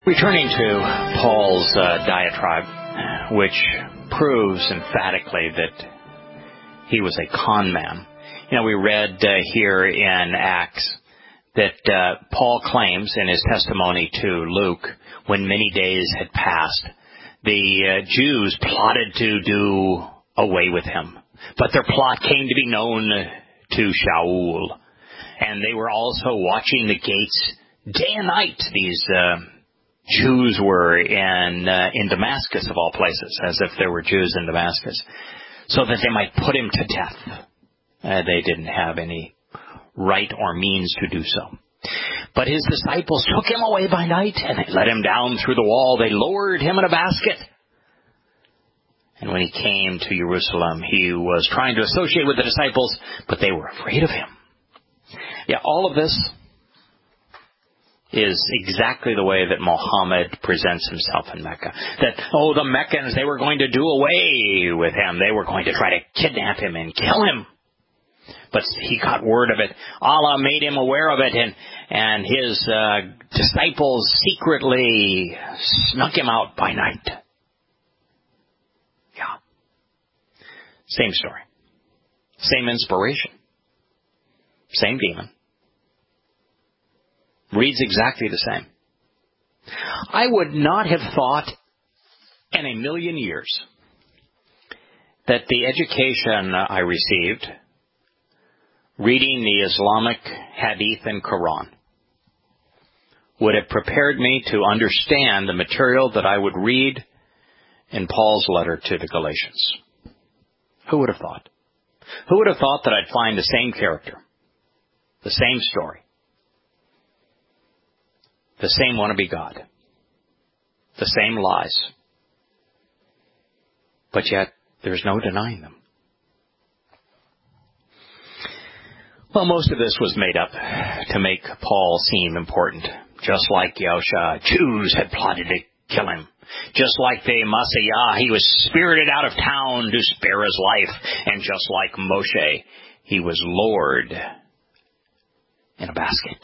Returning to Paul's diatribe, which proves emphatically that he was a con man. We read here in Acts that Paul claims in his testimony to Luke, when many days had passed, the Jews plotted to do away with him. But their plot came to be known to Shaul. And they were also watching the gates day and night. These Jews were in Damascus, of all places, as if there were Jews in Damascus, so that they might put him to death. They didn't have any right or means to do so. But his disciples took him away by night, and they let him down through the wall. They lowered him in a basket. And when he came to Jerusalem, he was trying to associate with the disciples, but they were afraid of him. All of this is exactly the way that Muhammad presents himself in Mecca. That, the Meccans, they were going to do away with him. They were going to try to kidnap him and kill him. But he got word of it. Allah made him aware of it, and his disciples secretly snuck him out by night. Same story. Same inspiration. Same demon. Reads exactly the same. I would not have thought in a million years that the education I received reading the Islamic Hadith and Quran would have prepared me to understand the material that I would read in Paul's letter to the Galatians. Who would have thought? Who would have thought that I'd find the same character, the same story, the same wannabe God, the same lies, but yet there's no denying them? Well, most of this was made up to make Paul seem important. Just like Yahusha, Jews had plotted to kill him. Just like the Messiah, he was spirited out of town to spare his life. And just like Moshe, he was lowered in a basket.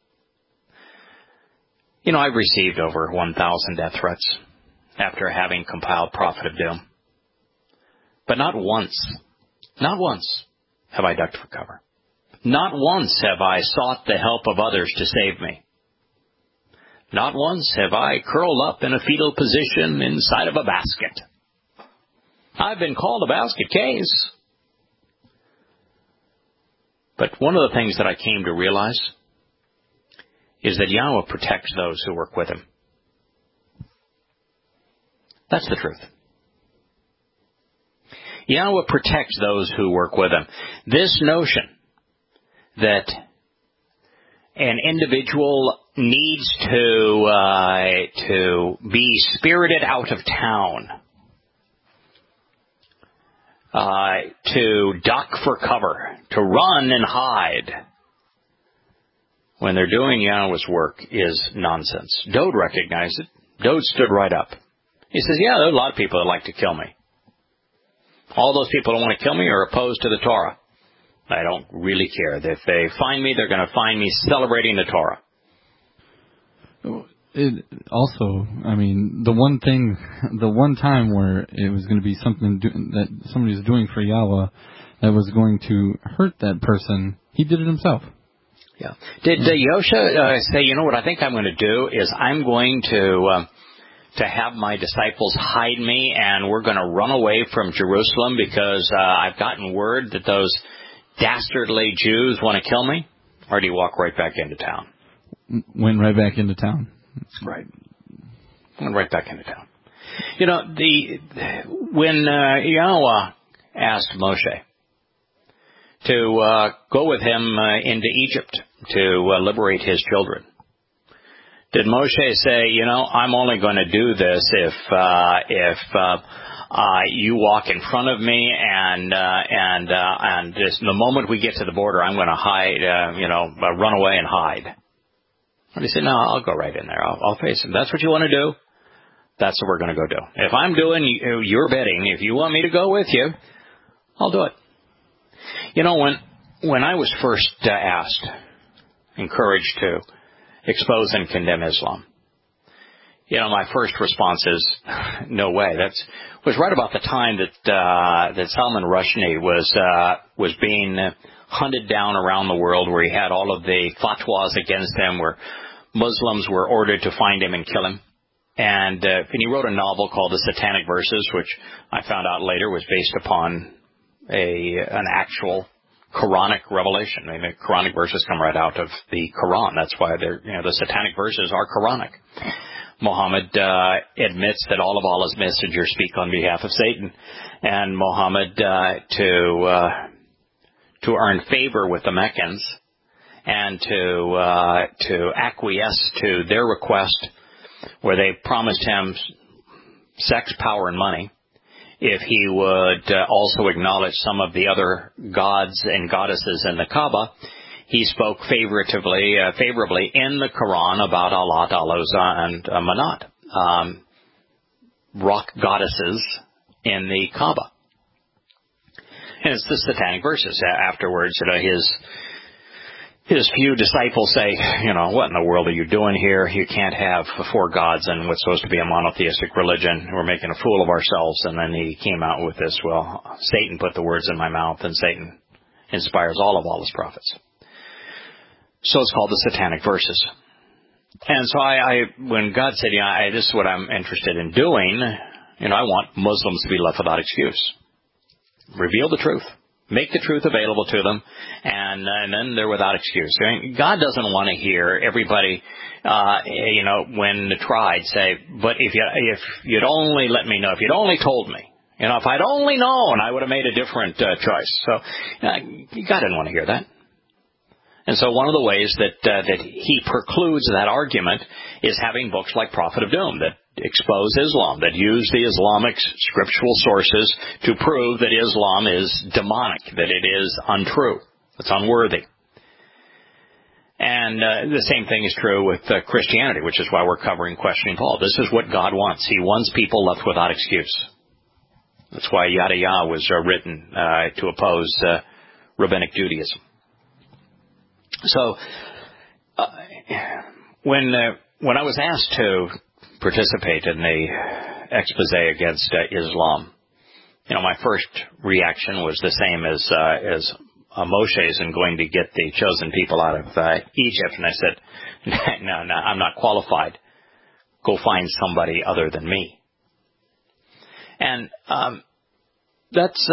I've received over 1,000 death threats after having compiled Prophet of Doom. But not once have I ducked for cover. Not once have I sought the help of others to save me. Not once have I curled up in a fetal position inside of a basket. I've been called a basket case. But one of the things that I came to realize is that Yahweh protects those who work with him. That's the truth. Yahweh protects those who work with him. This notion that an individual needs to be spirited out of town, to duck for cover, to run and hide when they're doing Yahweh's work is nonsense. Dode recognized it. Dode stood right up. He says, there are a lot of people that like to kill me. All those people that want to kill me are opposed to the Torah. I don't really care. If they find me, they're going to find me celebrating the Torah. The one time where it was going to be something that somebody was doing for Yahweh that was going to hurt that person, he did it himself. Yeah. Did Yahusha say, what I think I'm going to do is I'm going to have my disciples hide me, and we're going to run away from Jerusalem because I've gotten word that those dastardly Jews want to kill me? Or do you walk right back into town? Went right back into town. Right. Went right back into town. When Yahweh asked Moshe to go with him into Egypt to liberate his children, did Moshe say, I'm only going to do this if you walk in front of me, and just the moment we get to the border, I'm going to hide, run away and hide? And he said, no, I'll go right in there. I'll face him. That's what you want to do? That's what we're going to go do. If I'm doing your bidding, if you want me to go with you, I'll do it. When I was first encouraged to expose and condemn Islam, My first response is, no way. That was right about the time that Salman Rushdie was being hunted down around the world, where he had all of the fatwas against him, where Muslims were ordered to find him and kill him. And he wrote a novel called The Satanic Verses, which I found out later was based upon an actual Quranic revelation. I mean, the Quranic verses come right out of the Quran. That's why the Satanic Verses are Quranic. Muhammad admits that all of Allah's messengers speak on behalf of Satan, and Muhammad to earn favor with the Meccans and to acquiesce to their request, where they promised him sex, power, and money, if he would also acknowledge some of the other gods and goddesses in the Kaaba. He spoke favorably in the Quran about Allat, Al-Uzza, and Manat, rock goddesses in the Kaaba. And it's the Satanic Verses. Afterwards, his few disciples say, what in the world are you doing here? You can't have four gods and what's supposed to be a monotheistic religion. We're making a fool of ourselves. And then he came out with this, Satan put the words in my mouth, and Satan inspires all of Allah's prophets. So it's called the Satanic Verses. And so when God said, this is what I'm interested in doing, I want Muslims to be left without excuse. Reveal the truth. Make the truth available to them, and then they're without excuse. God doesn't want to hear everybody, when tried, say, but if you'd only let me know, if you'd only told me, if I'd only known, I would have made a different choice. So God didn't want to hear that. And so one of the ways that he precludes that argument is having books like Prophet of Doom that expose Islam, that use the Islamic scriptural sources to prove that Islam is demonic, that it is untrue, it's unworthy. And the same thing is true with Christianity, which is why we're covering Questioning Paul. This is what God wants. He wants people left without excuse. That's why Yada Yah was written to oppose rabbinic Judaism. So when I was asked to participate in the expose against Islam, my first reaction was the same as Moshe's in going to get the chosen people out of Egypt. And I said, no, I'm not qualified. Go find somebody other than me. And that's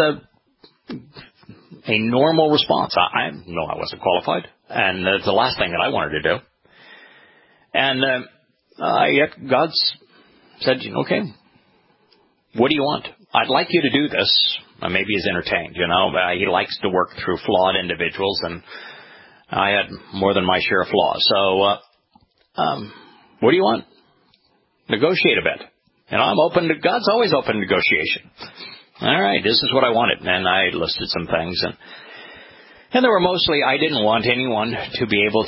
a normal response. I know I wasn't qualified, and that's the last thing that I wanted to do. And yet God said, okay, what do you want? I'd like you to do this. Maybe he's entertained, he likes to work through flawed individuals, and I had more than my share of flaws. So, what do you want? Negotiate a bit. I'm open to, God's always open to negotiation. All right, this is what I wanted. And I listed some things. And there were mostly, I didn't want anyone to be able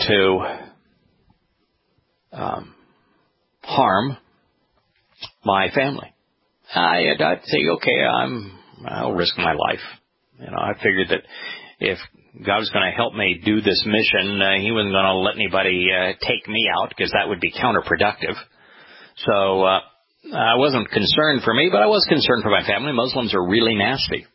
to harm my family. I'd say, okay, I'll risk my life. I figured that if God was going to help me do this mission, he wasn't going to let anybody take me out, because that would be counterproductive. So I wasn't concerned for me, but I was concerned for my family. Muslims are really nasty.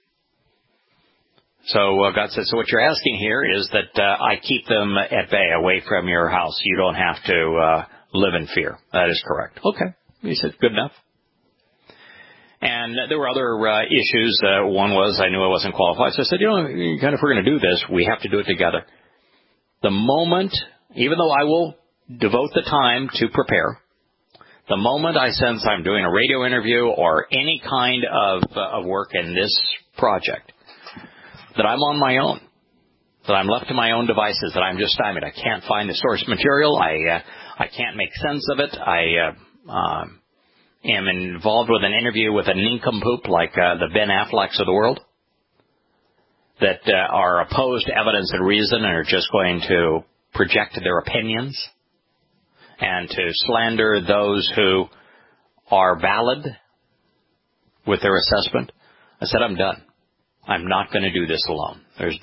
So God said, so what you're asking here is that I keep them at bay, away from your house. You don't have to live in fear. That is correct. Okay. He said, good enough. And there were other issues. One was I knew I wasn't qualified. So I said, if we're going to do this, we have to do it together. The moment, even though I will devote the time to prepare, the moment I sense I'm doing a radio interview or any kind of work in this project, that I'm on my own, that I'm left to my own devices, that I'm just stymied. I can't find the source material. I can't make sense of it. I am involved with an interview with a nincompoop like the Ben Afflecks of the world that are opposed to evidence and reason and are just going to project their opinions and to slander those who are valid with their assessment. I said, I'm done. I'm not going to do this alone. I'm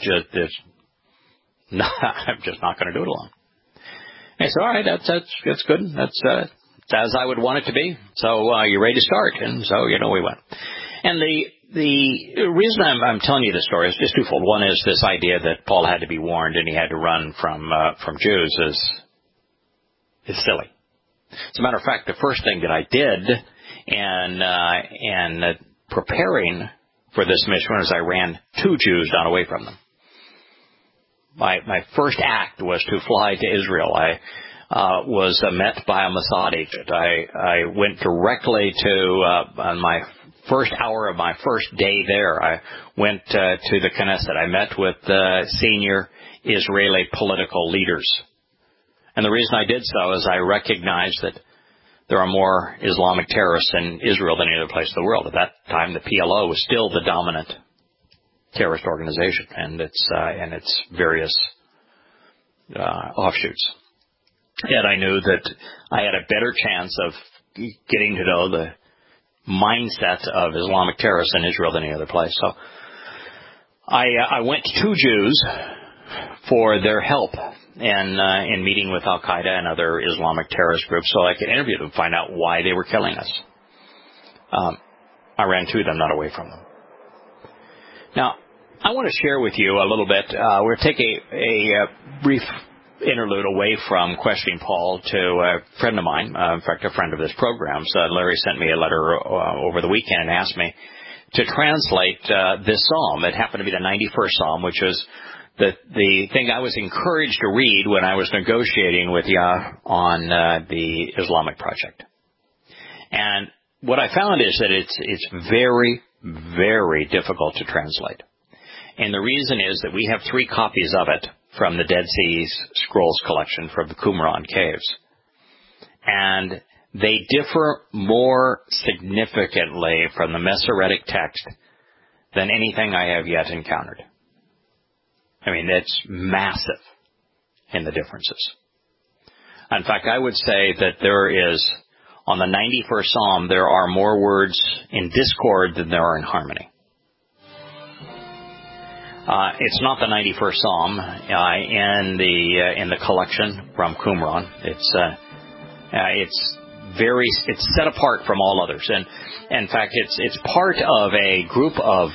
just not going to do it alone. I said, all right, that's good. as I would want it to be. So you ready to start? And so, we went. And the reason I'm telling you this story is just twofold. One is this idea that Paul had to be warned and he had to run from Jews is silly. As a matter of fact, the first thing that I did in preparing for this mission was I ran 2 Jews down away from them. My first act was to fly to Israel. I was met by a Mossad agent. I went directly to on my first hour of my first day there. I went to the Knesset. I met with senior Israeli political leaders. And the reason I did so is I recognized that there are more Islamic terrorists in Israel than any other place in the world. At that time, the PLO was still the dominant terrorist organization, and its various offshoots. Yet I knew that I had a better chance of getting to know the mindset of Islamic terrorists in Israel than any other place. So I went to 2 Jews for their help in meeting with Al-Qaeda and other Islamic terrorist groups so I could interview them, find out why they were killing us. I ran to them, not away from them. Now, I want to share with you a little bit. We'll take a brief interlude away from questioning Paul to a friend of mine, in fact, a friend of this program. So Larry sent me a letter over the weekend and asked me to translate this psalm. It happened to be the 91st Psalm, which was the thing I was encouraged to read when I was negotiating with Yah on the Islamic Project. And what I found is that it's very, very difficult to translate. And the reason is that we have 3 copies of it from the Dead Sea Scrolls collection from the Qumran caves. And they differ more significantly from the Masoretic text than anything I have yet encountered. I mean, it's massive in the differences. In fact, I would say that there is, on the 91st Psalm, there are more words in discord than there are in harmony. It's not the 91st Psalm in the collection from Qumran. It's set apart from all others, and in fact, it's part of a group of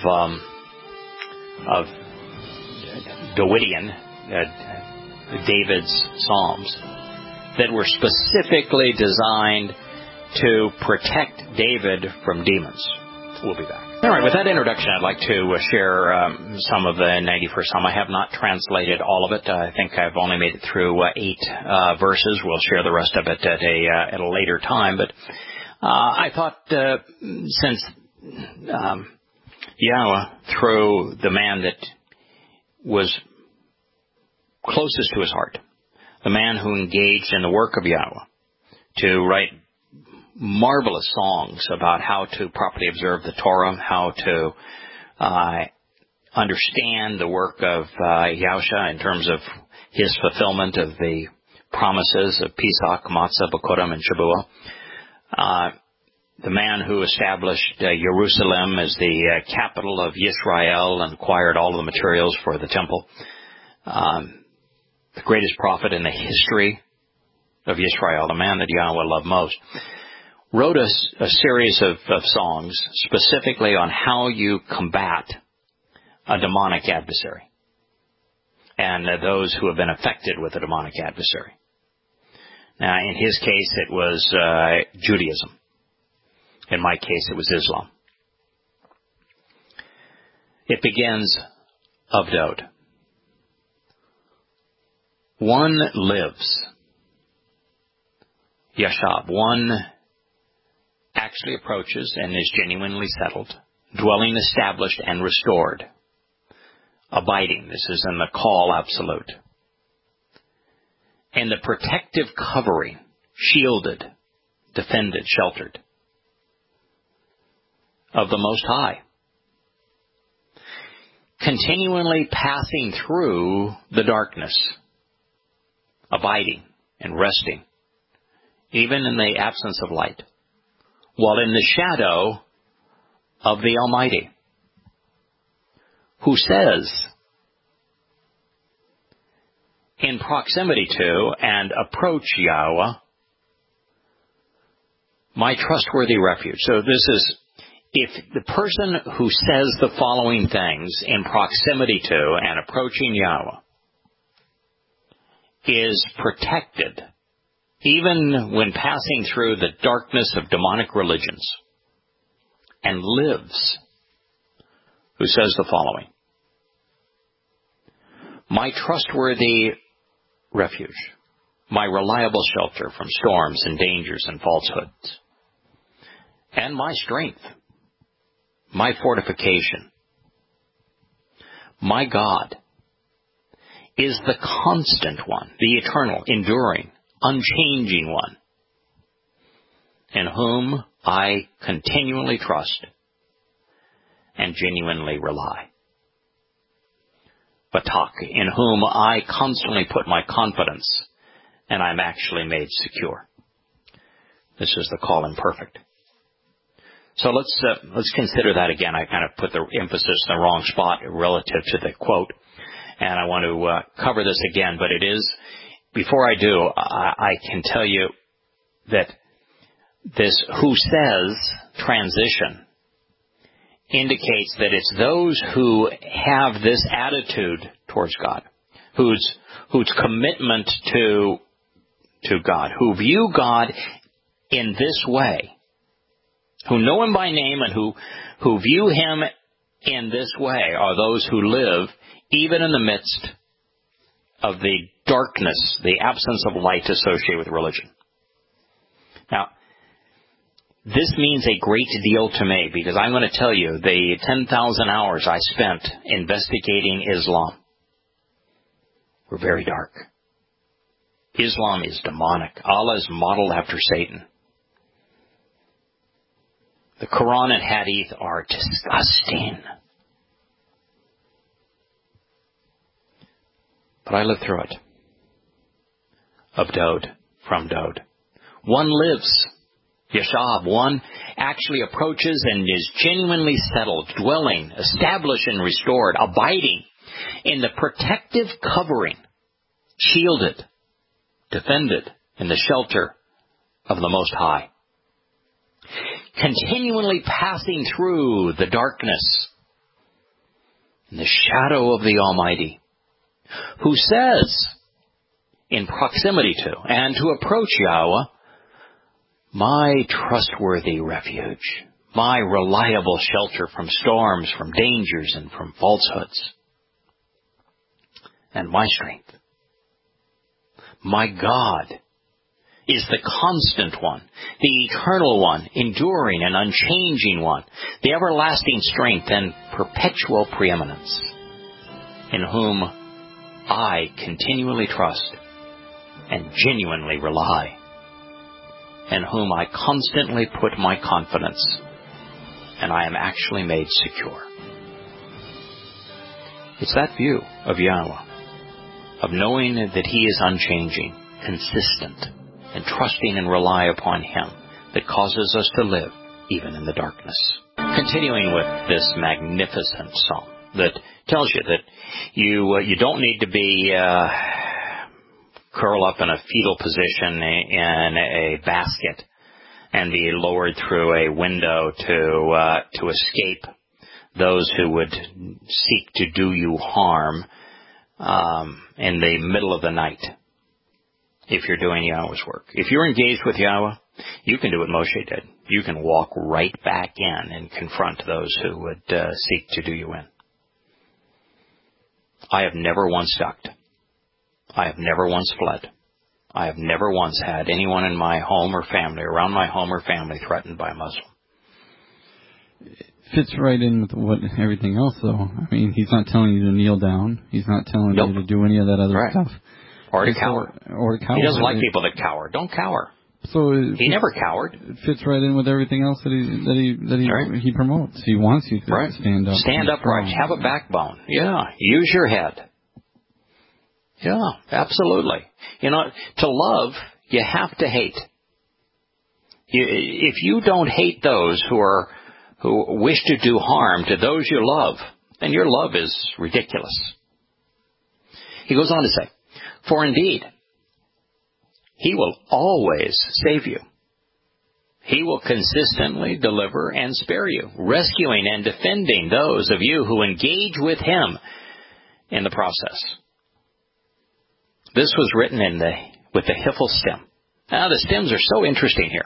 Davidian, David's Psalms that were specifically designed to protect David from demons. We'll be back. All right, with that introduction, I'd like to share some of the 91st Psalm. I have not translated all of it. I think I've only made it through 8 verses. We'll share the rest of it at a later time. But I thought since Yahweh, through the man that was closest to his heart, the man who engaged in the work of Yahweh to write marvelous songs about how to properly observe the Torah, how to understand the work of Yahusha in terms of his fulfillment of the promises of Pesach, Matzah, Bekurim, and Shavuot. The man who established Jerusalem as the capital of Yisrael and acquired all of the materials for the temple. The greatest prophet in the history of Yisrael, the man that Yahweh loved most, wrote a series of songs specifically on how you combat a demonic adversary and those who have been affected with a demonic adversary. Now, in his case, it was Judaism. In my case, it was Islam. It begins, of Dod. One lives. Yashab. One actually approaches and is genuinely settled, dwelling established and restored, abiding. This is in the call absolute. And the protective covering, shielded, defended, sheltered, of the Most High, continually passing through the darkness, abiding and resting, even in the absence of light, while in the shadow of the Almighty, who says, in proximity to and approach Yahweh, My trustworthy refuge. So this is, if the person who says the following things in proximity to and approaching Yahweh is protected, even when passing through the darkness of demonic religions, and lives, who says the following: my trustworthy refuge, my reliable shelter from storms and dangers and falsehoods, and my strength, my fortification, my God is the constant one, the eternal, enduring, unchanging one, in whom I continually trust and genuinely rely. Batak, in whom I constantly put my confidence, and I'm actually made secure. This is the call imperfect. So let's consider that again. I kind of put the emphasis in the wrong spot relative to the quote, and I want to cover this again. But it is, before I do, I can tell you that this "who says" transition indicates that it's those who have this attitude towards God, whose commitment to God, who view God in this way, who know Him by name and who view Him in this way, are those who live even in the midst of the darkness, the absence of light associated with religion. Now, this means a great deal to me, because I'm going to tell you the 10,000 hours I spent investigating Islam were very dark. Islam is demonic. Allah is modeled after Satan. The Quran and Hadith are disgusting. But I lived through it. Of Dode, from Dode. One lives. Yashab, one actually approaches and is genuinely settled, dwelling, established and restored, abiding in the protective covering, shielded, defended in the shelter of the Most High. Continually passing through the darkness in the shadow of the Almighty, who says, in proximity to and to approach Yahweh, my trustworthy refuge, my reliable shelter from storms, from dangers, and from falsehoods, and my strength. My God is the constant one, the eternal one, enduring and unchanging one, the everlasting strength and perpetual preeminence, in whom I continually trust and genuinely rely, in whom I constantly put my confidence, and I am actually made secure. It's that view of Yahweh, of knowing that He is unchanging, consistent, and trusting and rely upon Him, that causes us to live even in the darkness. Continuing with this magnificent psalm that tells you that you don't need to be curl up in a fetal position in a basket and be lowered through a window to escape those who would seek to do you harm in the middle of the night. If you're doing Yahweh's work, if you're engaged with Yahweh, you can do what Moshe did. You can walk right back in and confront those who would seek to do you in. I have never once ducked. I have never once fled. I have never once had anyone in my home or family, around my home or family, threatened by a Muslim. It fits right in with everything else, though. I mean, He's not telling you to kneel down. He's not telling you to do any of that other stuff. Or to cower. Or to cower. He doesn't like people that cower. Don't cower. So He never cowered. It fits right in with everything else that he promotes. He wants you to stand up. Stand upright. Have a backbone. Yeah. Use your head. Yeah, absolutely. You know, to love, you have to hate. If you don't hate those who wish to do harm to those you love, then your love is ridiculous. He goes on to say, for indeed, He will always save you. He will consistently deliver and spare you, rescuing and defending those of you who engage with Him in the process. This was written with the Hiphil stem. Now, the stems are so interesting here.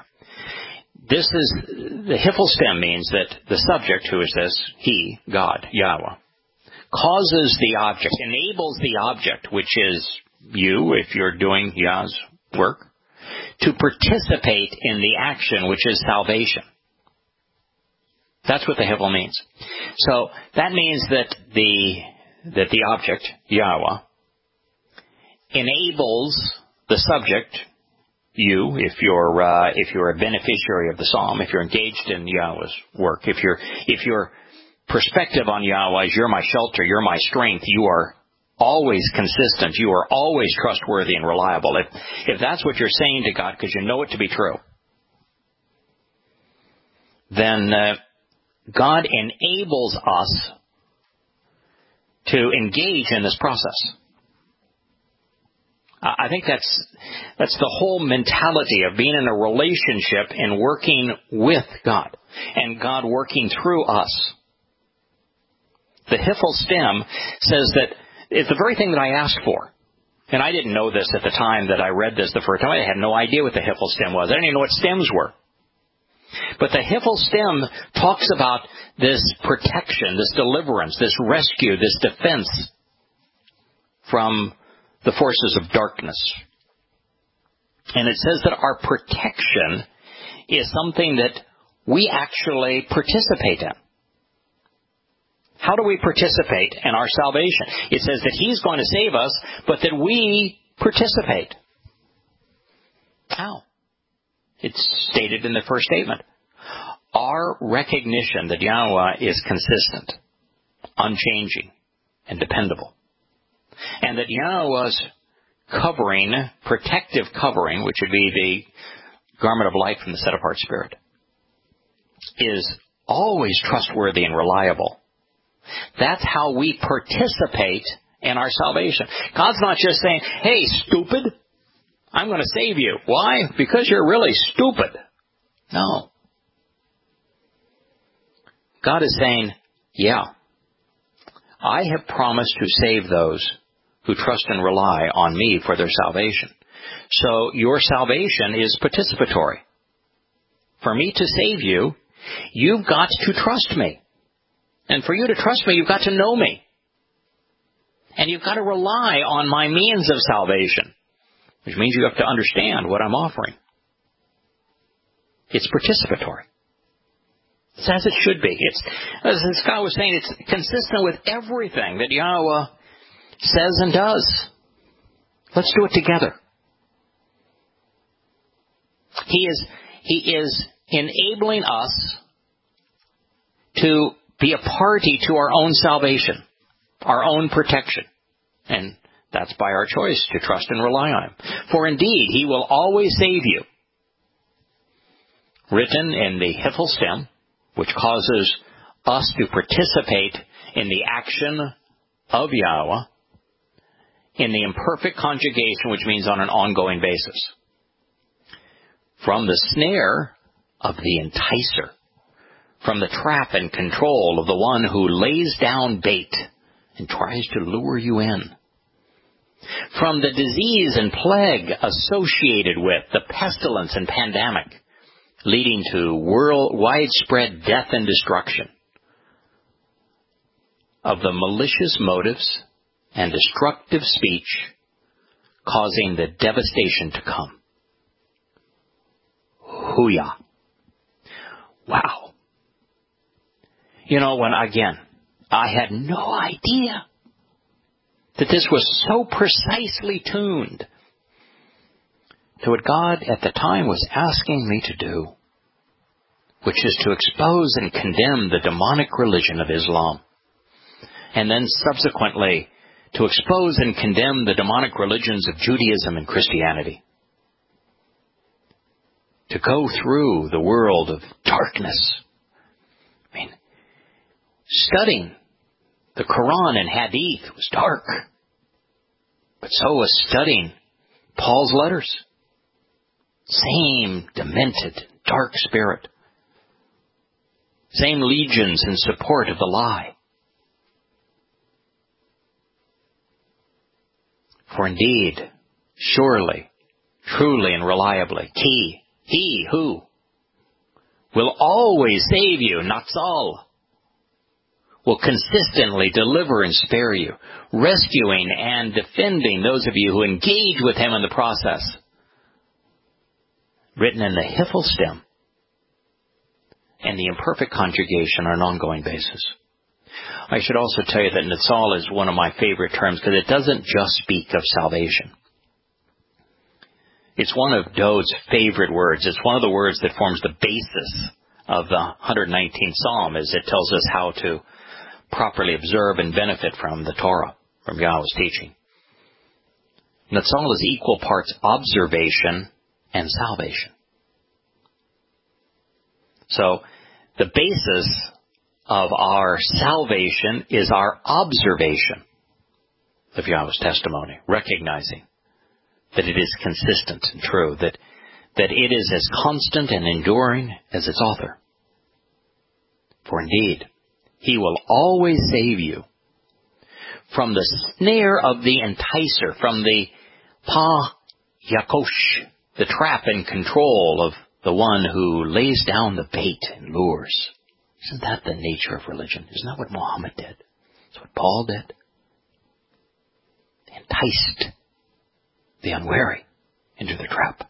The Hiphil stem means that the subject, who is this? He, God, Yahweh, causes the object, enables the object, which is you, if you're doing Yah's work, to participate in the action, which is salvation. That's what the Hiphil means. So that means that the object, Yahweh, enables the subject, you, if you're a beneficiary of the psalm, if you're engaged in Yahweh's work, if your perspective on Yahweh is you're my shelter, you're my strength, you are always consistent, you are always trustworthy and reliable. If that's what you're saying to God because you know it to be true, then God enables us to engage in this process. I think that's the whole mentality of being in a relationship and working with God, and God working through us. The Hiphil stem says that it's the very thing that I asked for. And I didn't know this at the time that I read this the first time. I had no idea what the Hiphil stem was. I didn't even know what stems were. But the Hiphil stem talks about this protection, this deliverance, this rescue, this defense from the forces of darkness. And it says that our protection is something that we actually participate in. How do we participate in our salvation? It says that He's going to save us, but that we participate. How? It's stated in the first statement. Our recognition that Yahweh is consistent, unchanging, and dependable. And that Yahweh's covering, protective covering, which would be the garment of light from the set-apart Spirit, is always trustworthy and reliable. That's how we participate in our salvation. God's not just saying, hey, stupid, I'm going to save you. Why? Because you're really stupid. No. God is saying, yeah, I have promised to save those who trust and rely on me for their salvation. So your salvation is participatory. For me to save you, you've got to trust me. And for you to trust me, you've got to know me. And you've got to rely on my means of salvation, which means you have to understand what I'm offering. It's participatory. It's as it should be. It's, as Scott was saying, it's consistent with everything that Yahweh says and does. Let's do it together. He is enabling us to be a party to our own salvation, our own protection. And that's by our choice to trust and rely on Him. For indeed, He will always save you. Written in the Hiphil stem, which causes us to participate in the action of Yahweh, in the imperfect conjugation, which means on an ongoing basis. From the snare of the enticer, from the trap and control of the one who lays down bait and tries to lure you in. From the disease and plague associated with the pestilence and pandemic, leading to widespread death and destruction. Of the malicious motives and destructive speech causing the devastation to come. Hooyah. Wow. You know, I had no idea that this was so precisely tuned to what God at the time was asking me to do, which is to expose and condemn the demonic religion of Islam, and then subsequently to expose and condemn the demonic religions of Judaism and Christianity. To go through the world of darkness. Studying the Quran and Hadith was dark. But so was studying Paul's letters. Same demented, dark spirit. Same legions in support of the lie. For indeed, surely, truly, and reliably, he who will always save you, Natsal, will consistently deliver and spare you, rescuing and defending those of you who engage with him in the process. Written in the Hiphil stem and the imperfect conjugation on an ongoing basis. I should also tell you that Natsal is one of my favorite terms because it doesn't just speak of salvation. It's one of Dode's favorite words. It's one of the words that forms the basis of the 119th Psalm, as it tells us how to properly observe and benefit from the Torah, from Yahweh's teaching. Natsal is equal parts observation and salvation. So, the basis of our salvation is our observation of Yahweh's testimony, recognizing that it is consistent and true, that it is as constant and enduring as its author. For indeed, he will always save you from the snare of the enticer, from the yakosh, the trap and control of the one who lays down the bait and lures. Isn't that the nature of religion? Isn't that what Muhammad did? That's what Paul did. They enticed the unwary into the trap.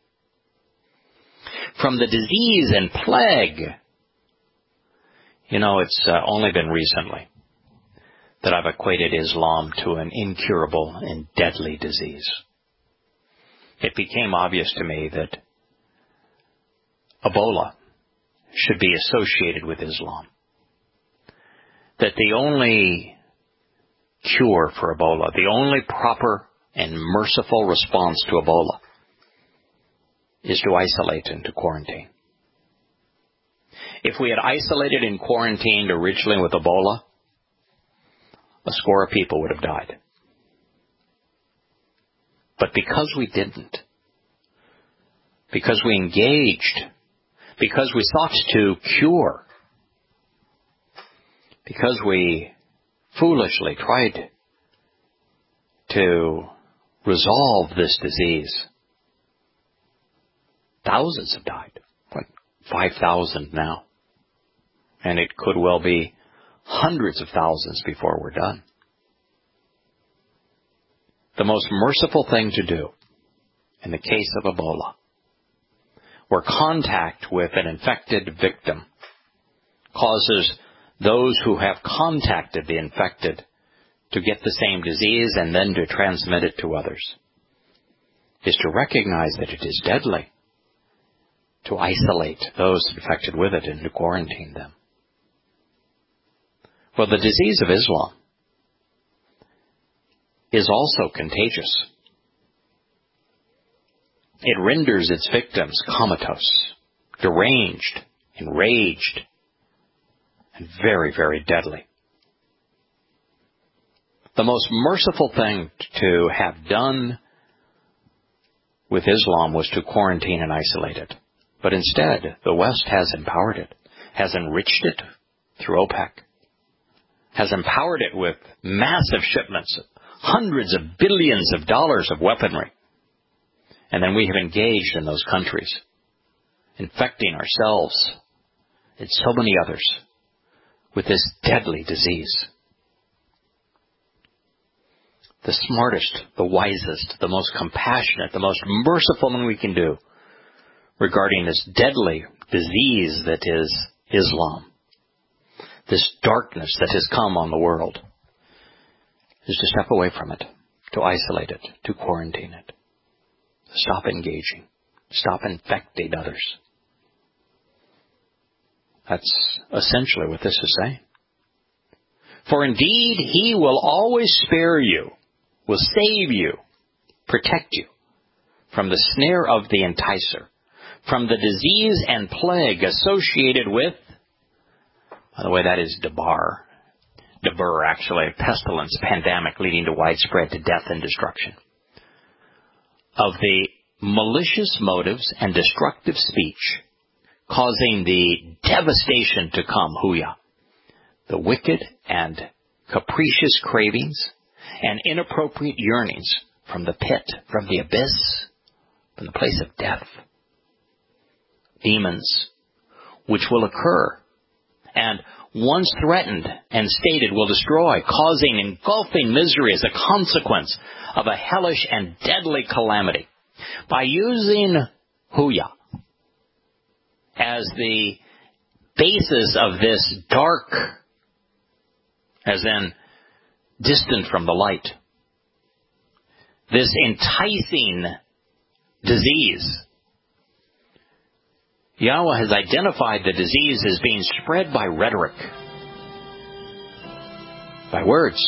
From the disease and plague. You know, it's only been recently that I've equated Islam to an incurable and deadly disease. It became obvious to me that Ebola should be associated with Islam. That the only cure for Ebola, the only proper and merciful response to Ebola, is to isolate and to quarantine. If we had isolated and quarantined originally with Ebola, a score of people would have died. But because we didn't, because we engaged, because we sought to cure, because we foolishly tried to resolve this disease, thousands have died. Like 5,000 now. And it could well be hundreds of thousands before we're done. The most merciful thing to do in the case of Ebola, where contact with an infected victim causes those who have contacted the infected to get the same disease and then to transmit it to others, is to recognize that it is deadly, to isolate those infected with it and to quarantine them. Well, the disease of Islam is also contagious. It renders its victims comatose, deranged, enraged, and very, very deadly. The most merciful thing to have done with Islam was to quarantine and isolate it. But instead, the West has empowered it, has enriched it through OPEC, has empowered it with massive shipments, hundreds of billions of dollars of weaponry. And then we have engaged in those countries, infecting ourselves and so many others with this deadly disease. The smartest, the wisest, the most compassionate, the most merciful thing we can do regarding this deadly disease that is Islam, this darkness that has come on the world, is to step away from it, to isolate it, to quarantine it, to stop engaging, stop infecting others. That's essentially what this is saying. For indeed, he will always spare you, will save you, protect you from the snare of the enticer, from the disease and plague associated with, by the way, that is Debar. Debar, actually, a pestilence, pandemic, leading to widespread death and destruction. Of the malicious motives and destructive speech causing the devastation to come, Huya. The wicked and capricious cravings and inappropriate yearnings from the pit, from the abyss, from the place of death. Demons, which will occur, and once threatened and stated will destroy, causing engulfing misery as a consequence of a hellish and deadly calamity. By using Huya as the basis of this dark, as in distant from the light, this enticing disease, Yahweh has identified the disease as being spread by rhetoric, by words,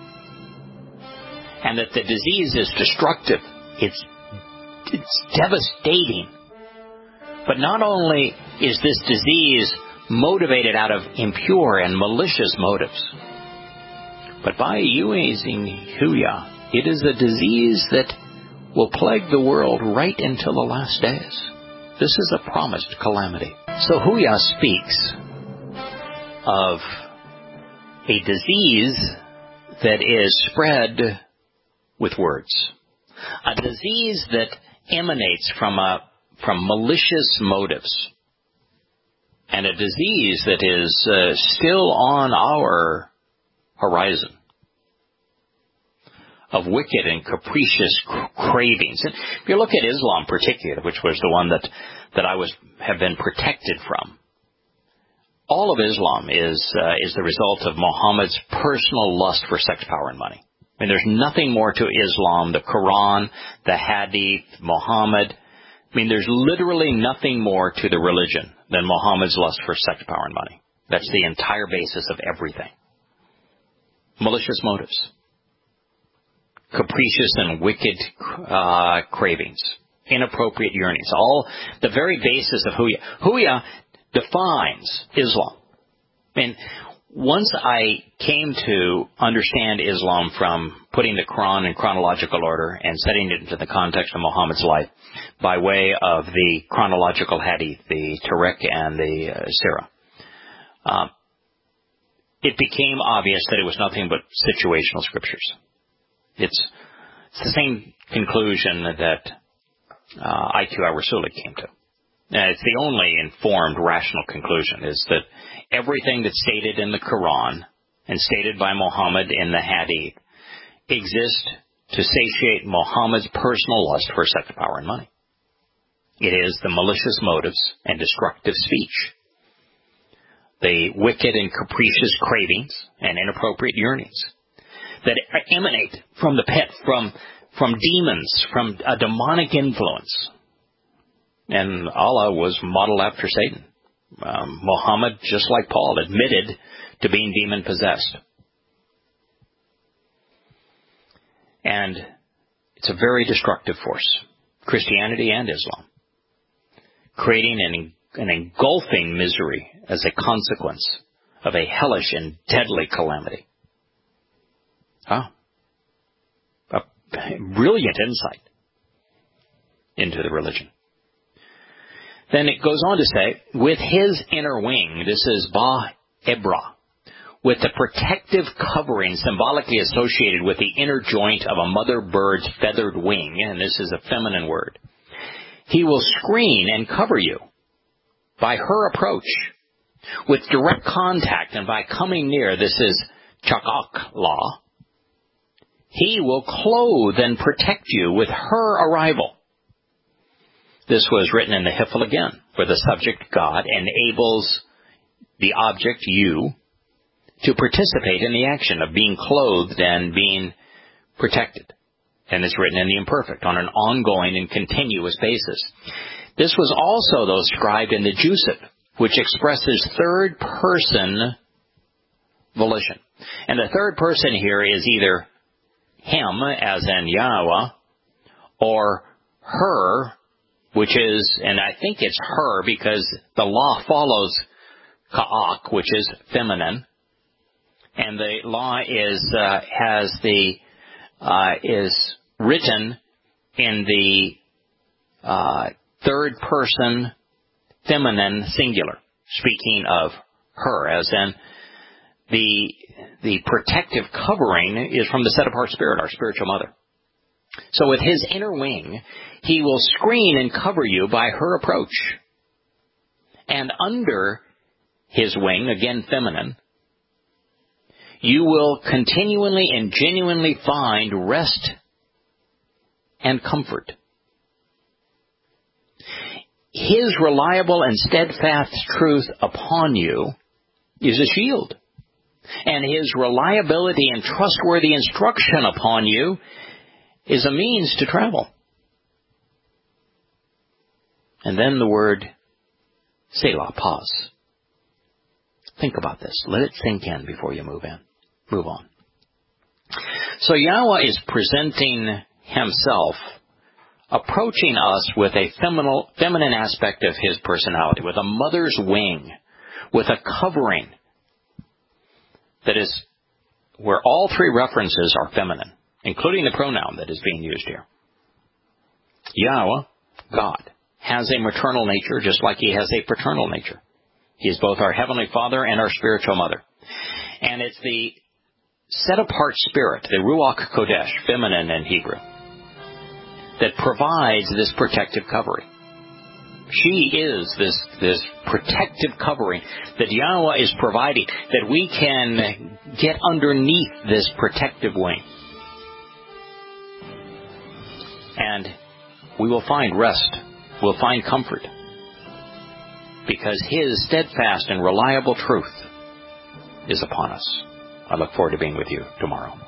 and that the disease is destructive. It's devastating. But not only is this disease motivated out of impure and malicious motives, but by using Huya, it is a disease that will plague the world right until the last days. This is a promised calamity. So Huya speaks of a disease that is spread with words, a disease that emanates from malicious motives, and a disease that is still on our horizon of wicked and capricious cravings. And if you look at Islam particularly, which was the one that I have been protected from, all of Islam is the result of Muhammad's personal lust for sex, power, and money. I mean, there's nothing more to Islam, the Quran, the Hadith, Muhammad. I mean, there's literally nothing more to the religion than Muhammad's lust for sex, power, and money. That's the entire basis of everything. Malicious motives, capricious and wicked cravings, inappropriate yearnings, all the very basis of Huya. Huya defines Islam. I mean, once I came to understand Islam from putting the Quran in chronological order and setting it into the context of Muhammad's life by way of the chronological hadith, the Tariq and the Sirah, it became obvious that it was nothing but situational scriptures. It's the same conclusion that IQ Rasuli came to. It's the only informed, rational conclusion, is that everything that's stated in the Quran and stated by Muhammad in the Hadith exists to satiate Muhammad's personal lust for sex, power, and money. It is the malicious motives and destructive speech, the wicked and capricious cravings and inappropriate yearnings that emanate from the pit, from demons, from a demonic influence. And Allah was modeled after Satan. Muhammad, just like Paul, admitted to being demon-possessed. And it's a very destructive force, Christianity and Islam, creating an engulfing misery as a consequence of a hellish and deadly calamity. A brilliant insight into the religion. Then it goes on to say, with his inner wing, this is Ba-Ebra, with the protective covering symbolically associated with the inner joint of a mother bird's feathered wing, and this is a feminine word, he will screen and cover you by her approach, with direct contact and by coming near, this is Chakak law, he will clothe and protect you with her arrival. This was written in the Hifl again, where the subject, God, enables the object, you, to participate in the action of being clothed and being protected. And it's written in the imperfect, on an ongoing and continuous basis. This was also, though, scribed in the Jusif, which expresses third-person volition. And the third person here is either him, as in Yahweh, or her, which is, and I think it's her because the law follows Ka'ak, which is feminine, and the law is written in the third person feminine singular, speaking of her, as in the protective covering is from the set-apart spirit, our spiritual mother. So with his inner wing, he will screen and cover you by her approach. And under his wing, again feminine, you will continually and genuinely find rest and comfort. His reliable and steadfast truth upon you is a shield. And his reliability and trustworthy instruction upon you is a means to travel. And then the word Selah, pause. Think about this. Let it sink in before you move on. So Yahweh is presenting himself, approaching us with a feminine aspect of his personality, with a mother's wing, with a covering that is where all three references are feminine, including the pronoun that is being used here. Yahweh, God, has a maternal nature just like he has a paternal nature. He is both our heavenly Father and our spiritual mother. And it's the set-apart spirit, the Ruach Kodesh, feminine in Hebrew, that provides this protective covering. She is this protective covering that Yahweh is providing, that we can get underneath this protective wing. And we will find rest. We'll find comfort. Because his steadfast and reliable truth is upon us. I look forward to being with you tomorrow.